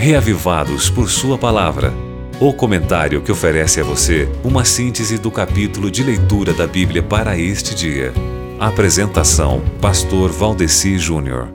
Reavivados por Sua Palavra. O comentário que oferece a você uma síntese do capítulo de leitura da Bíblia para este dia. Apresentação: Pastor Valdeci Júnior.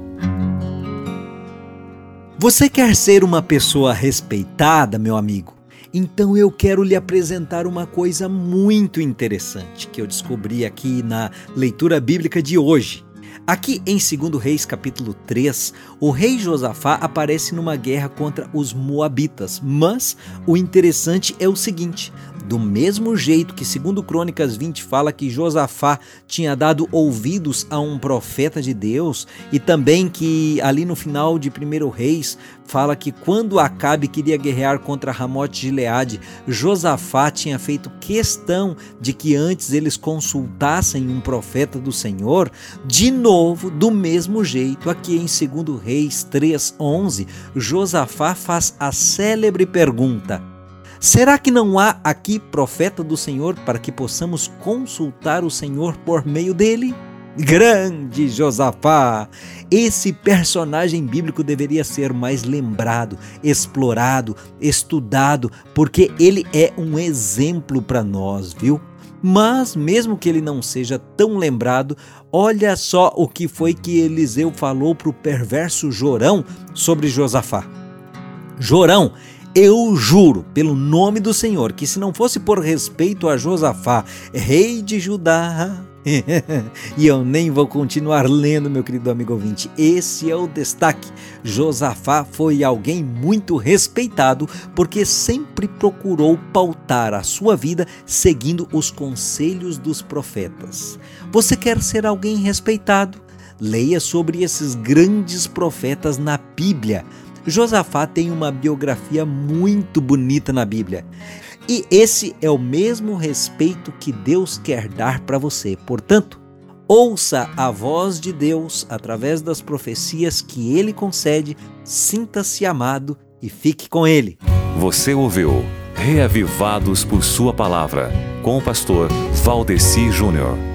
Você quer ser uma pessoa respeitada, meu amigo? Então eu quero lhe apresentar uma coisa muito interessante que eu descobri aqui na leitura bíblica de hoje. Aqui em 2 Reis capítulo 3, o rei Josafá aparece numa guerra contra os moabitas, mas o interessante é o seguinte: do mesmo jeito que 2 Crônicas 20 fala que Josafá tinha dado ouvidos a um profeta de Deus, e também que ali no final de 1 Reis fala que quando Acabe queria guerrear contra Ramote-Gileade, Josafá tinha feito questão de que antes eles consultassem um profeta do Senhor. De novo, do mesmo jeito, aqui em 2 Reis 3:11, Josafá faz a célebre pergunta: será que não há aqui profeta do Senhor para que possamos consultar o Senhor por meio dele? Grande Josafá! Esse personagem bíblico deveria ser mais lembrado, explorado, estudado, porque ele é um exemplo para nós, viu? Mas mesmo que ele não seja tão lembrado, olha só o que foi que Eliseu falou para o perverso Jorão sobre Josafá. Jorão, eu juro pelo nome do Senhor que se não fosse por respeito a Josafá, rei de Judá... E eu nem vou continuar lendo, meu querido amigo ouvinte. Esse é o destaque. Josafá foi alguém muito respeitado porque sempre procurou pautar a sua vida seguindo os conselhos dos profetas. Você quer ser alguém respeitado? Leia sobre esses grandes profetas na Bíblia. Josafá tem uma biografia muito bonita na Bíblia. E esse é o mesmo respeito que Deus quer dar para você. Portanto, ouça a voz de Deus através das profecias que Ele concede, sinta-se amado e fique com Ele. Você ouviu Reavivados por Sua Palavra, com o pastor Valdeci Júnior.